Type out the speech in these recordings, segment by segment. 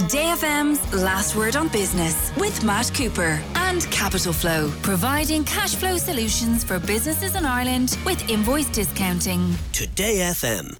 Today FM's Last Word on Business with Matt Cooper and Capital Flow, providing cash flow solutions for businesses in Ireland with invoice discounting. Today FM.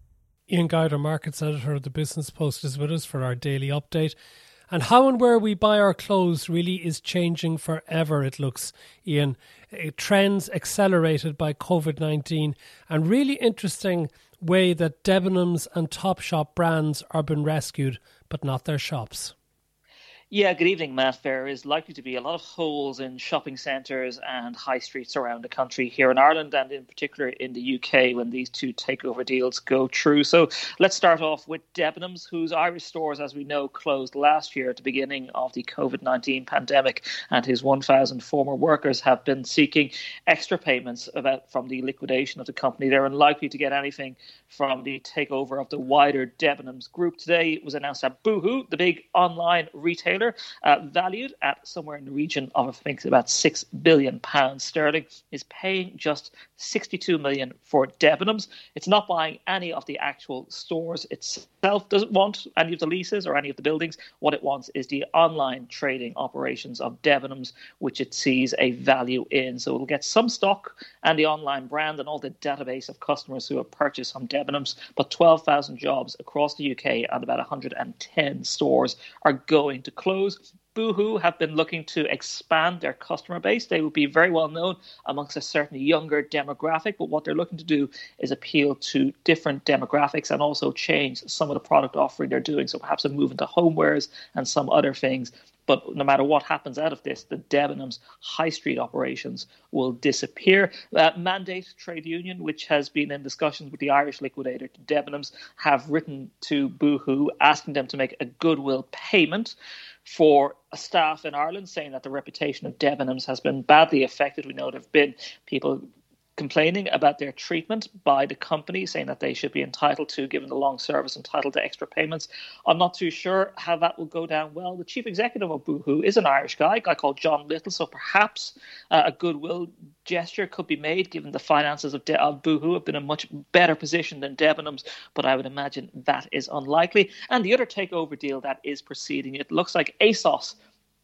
Ian Guyder, Markets Editor of the Business Post, is with us for our daily update. And how and where we buy our clothes really is changing forever, it looks, Ian. Trends accelerated by COVID-19, and really interesting way that Debenhams and Topshop brands are being rescued, but not their shops. Yeah, good evening, Matt. There is likely to be a lot of holes in shopping centres and high streets around the country here in Ireland and in particular in the UK when these two takeover deals go through. So let's start off with Debenhams, whose Irish stores, as we know, closed last year at the beginning of the COVID-19 pandemic, and his 1,000 former workers have been seeking extra payments from the liquidation of the company. They're unlikely to get anything from the takeover of the wider Debenhams group. Today it was announced that Boohoo, the big online retailer, valued at somewhere in the region of, I think, about £6 billion sterling, is paying just $62 million for Debenhams. It's not buying any of the actual stores itself, doesn't want any of the leases or any of the buildings. What it wants is the online trading operations of Debenhams, which it sees a value in. So it'll get some stock and the online brand and all the database of customers who have purchased from Debenhams, but 12,000 jobs across the UK and about 110 stores are going to close. Boohoo have been looking to expand their customer base. They will be very well known amongst a certain younger demographic, but what they're looking to do is appeal to different demographics and also change some of the product offering they're doing. So perhaps a move into homewares and some other things. But no matter what happens out of this, the Debenhams high street operations will disappear. Mandate Trade Union, which has been in discussions with the Irish liquidator Debenhams, have written to Boohoo asking them to make a goodwill payment for staff in Ireland, saying that the reputation of Debenhams has been badly affected. We know there have been people complaining about their treatment by the company, saying that they should be entitled to, given the long service, entitled to extra payments. I'm not too sure how that will go down well. The chief executive of Boohoo is an Irish guy, a guy called John Little, so perhaps a goodwill gesture could be made, given the finances of Boohoo have been in a much better position than Debenhams, but I would imagine that is unlikely. And the other takeover deal that is proceeding, it looks like ASOS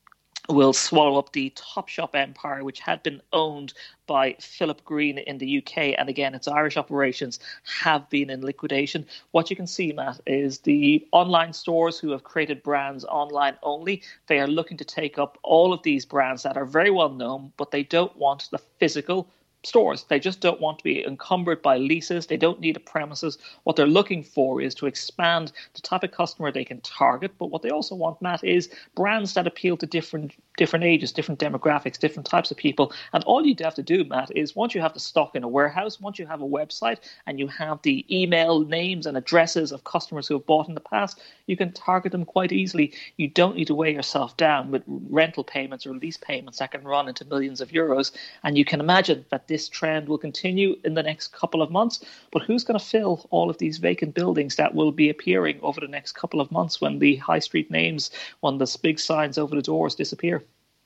will swallow up the Topshop empire, which had been owned by Philip Green in the UK. And again, its Irish operations have been in liquidation. What you can see, Matt, is the online stores who have created brands online only. They are looking to take up all of these brands that are very well known, but they don't want the physical stores. They just don't want to be encumbered by leases. They don't need a premises. What they're looking for is to expand the type of customer they can target. But what they also want, Matt, is brands that appeal to different ages, different demographics, different types of people. And all you'd have to do, Matt, is once you have the stock in a warehouse, once you have a website and you have the email names and addresses of customers who have bought in the past, you can target them quite easily. You don't need to weigh yourself down with rental payments or lease payments that can run into millions of euros. And you can imagine that this trend will continue in the next couple of months. But who's going to fill all of these vacant buildings that will be appearing over the next couple of months when the high street names, when the big signs over the doors disappear?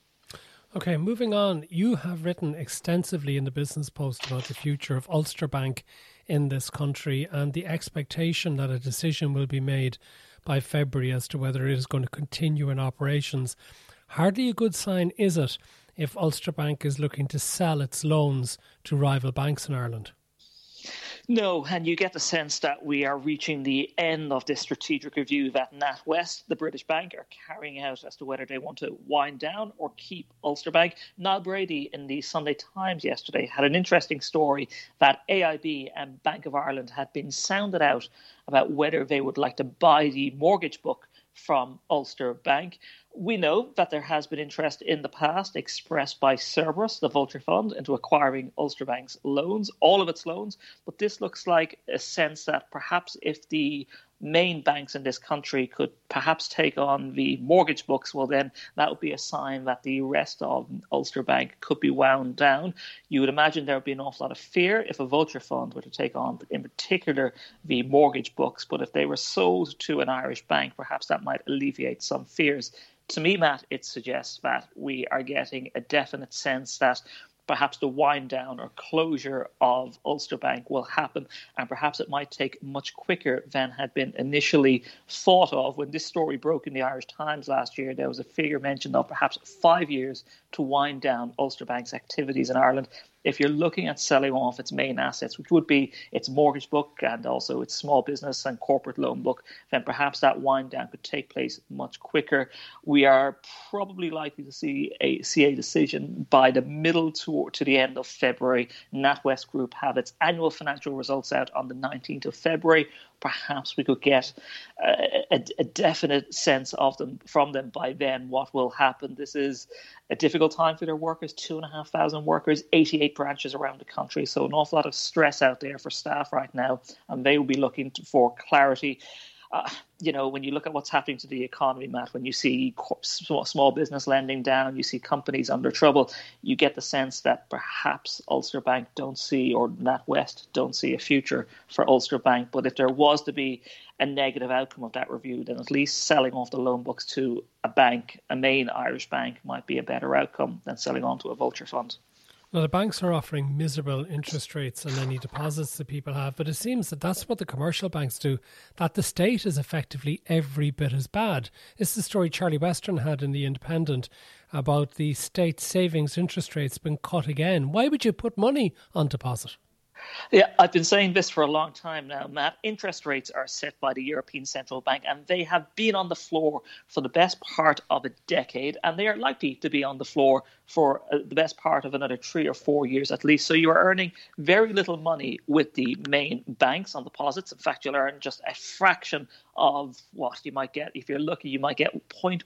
Okay, moving on. You have written extensively in the Business Post about the future of Ulster Bank in this country and the expectation that a decision will be made by February as to whether it is going to continue in operations. Hardly a good sign, is it, if Ulster Bank is looking to sell its loans to rival banks in Ireland? No, and you get the sense that we are reaching the end of this strategic review that NatWest, the British bank, are carrying out as to whether they want to wind down or keep Ulster Bank. Niall Brady in the Sunday Times yesterday had an interesting story that AIB and Bank of Ireland had been sounded out about whether they would like to buy the mortgage book from Ulster Bank. We know that there has been interest in the past expressed by Cerberus, the vulture fund, into acquiring Ulster Bank's loans, all of its loans. But this looks like a sense that perhaps if the main banks in this country could perhaps take on the mortgage books, well, then that would be a sign that the rest of Ulster Bank could be wound down. You would imagine there would be an awful lot of fear if a vulture fund were to take on, in particular, the mortgage books. But if they were sold to an Irish bank, perhaps that might alleviate some fears. To me, Matt, it suggests that we are getting a definite sense that perhaps the wind down or closure of Ulster Bank will happen, and perhaps it might take much quicker than had been initially thought of. When this story broke in the Irish Times last year, there was a figure mentioned of perhaps 5 years to wind down Ulster Bank's activities in Ireland. If you're looking at selling off its main assets, which would be its mortgage book and also its small business and corporate loan book, then perhaps that wind down could take place much quicker. We are probably likely to see a decision by the middle to the end of February. NatWest Group have its annual financial results out on the 19th of February. Perhaps we could get a definite sense of them from them by then, what will happen. This is a difficult time for their workers, 2,500 workers, 88 branches around the country. So an awful lot of stress out there for staff right now, and they will be looking for clarity. When you look at what's happening to the economy, Matt, when you see small business lending down, you see companies under trouble, you get the sense that perhaps Ulster Bank don't see, or NatWest don't see, a future for Ulster Bank. But if there was to be a negative outcome of that review, then at least selling off the loan books to a bank, a main Irish bank, might be a better outcome than selling on to a vulture fund. Now, the banks are offering miserable interest rates on any deposits that people have, but it seems that that's what the commercial banks do, that the state is effectively every bit as bad. It's the story Charlie Western had in The Independent about the state savings interest rates being cut again. Why would you put money on deposit? Yeah, I've been saying this for a long time now, Matt. Interest rates are set by the European Central Bank, and they have been on the floor for the best part of a decade, and they are likely to be on the floor for the best part of another 3 or 4 years at least. So you are earning very little money with the main banks on deposits. In fact, you'll earn just a fraction of what you might get. If you're lucky, you might get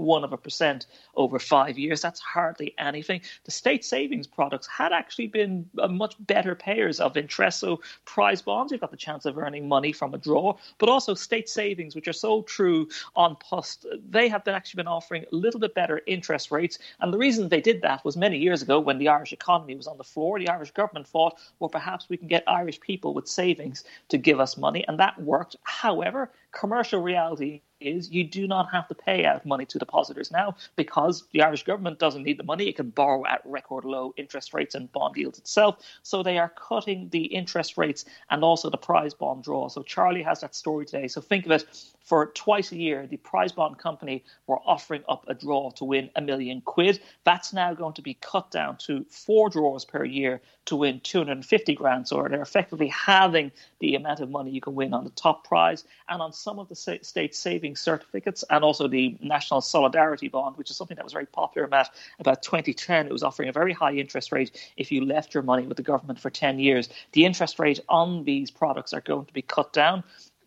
0.1% over 5 years. That's hardly anything. The state savings products had actually been much better payers of interest. So prize bonds, you've got the chance of earning money from a draw, but also state savings, which are so true on post, they have actually been offering a little bit better interest rates. And the reason they did that was many years ago when the Irish economy was on the floor. The Irish government thought, well, perhaps we can get Irish people with savings to give us money, and that worked. However, commercial reality is you do not have to pay out money to depositors now because the Irish government doesn't need the money. It can borrow at record low interest rates and bond yields itself. So they are cutting the interest rates and also the prize bond draw. So Charlie has that story today. So think of it, for twice a year, the prize bond company were offering up a draw to win £1 million. That's now going to be cut down to 4 draws per year to win 250 grand. So they're effectively halving the amount of money you can win on the top prize and on some of the state savings certificates, and also the National Solidarity Bond, which is something that was very popular, Matt. About 2010, it was offering a very high interest rate if you left your money with the government for 10 years. The interest rate on these products are going to be cut down.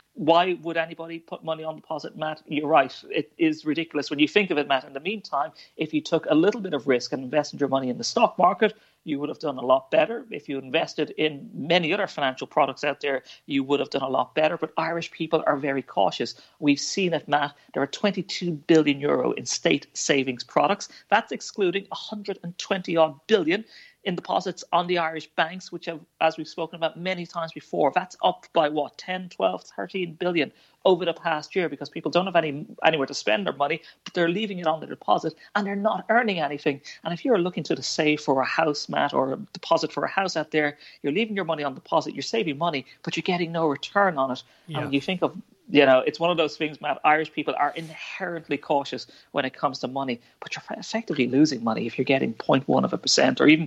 Why would anybody put money on deposit, Matt? You're right. It is ridiculous when you think of it, Matt. In the meantime, if you took a little bit of risk and invested your money in the stock market, you would have done a lot better. If you invested in many other financial products out there, you would have done a lot better. But Irish people are very cautious. We've seen it, Matt. There are 22 billion euro in state savings products. That's excluding 120 odd billion in deposits on the Irish banks, which have, as we've spoken about many times before, that's up by 10, 12, 13 billion over the past year because people don't have anywhere to spend their money, but they're leaving it on the deposit and they're not earning anything. And if you're looking to save for a house, Matt, or a deposit for a house out there, you're leaving your money on deposit, you're saving money, but you're getting no return on it. Yeah. And when you think of, it's one of those things, Matt, Irish people are inherently cautious when it comes to money, but you're effectively losing money if you're getting 0.1% or even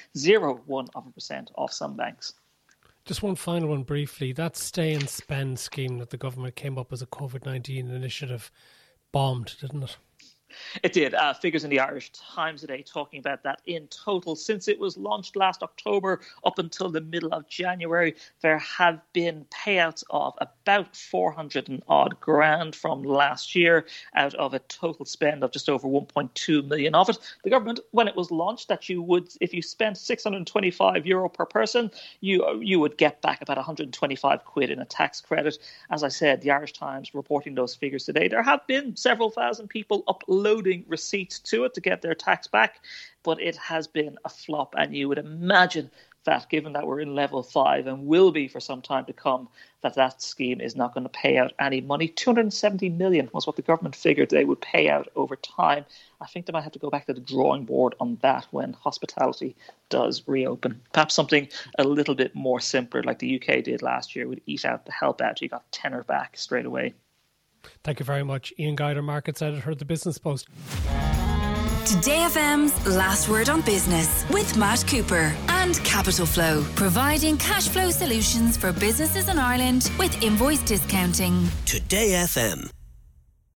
0.01% off some banks. Just one final one briefly. That stay and spend scheme that the government came up as a COVID-19 initiative bombed, didn't it? It did. Figures in the Irish Times today talking about that. In total, since it was launched last October up until the middle of January, there have been payouts of about 400 and odd grand from last year out of a total spend of just over 1.2 million of it. The government, when it was launched, that you would, if you spent €625 per person, you would get back about 125 quid in a tax credit. As I said, the Irish Times reporting those figures today. There have been several thousand people uploading receipts to it to get their tax back, but it has been a flop, and you would imagine that given that we're in level 5 and will be for some time to come, that scheme is not going to pay out any money. 270 million was what the government figured they would pay out over time. I think they might have to go back to the drawing board on that when hospitality does reopen. Perhaps something a little bit more simpler like the UK did last year with Eat Out to help out. You got tenner back straight away. Thank you very much. Ian Guider, Markets Editor of the Business Post. Today FM's Last Word on Business with Matt Cooper and Capital Flow, providing cash flow solutions for businesses in Ireland with invoice discounting. Today FM.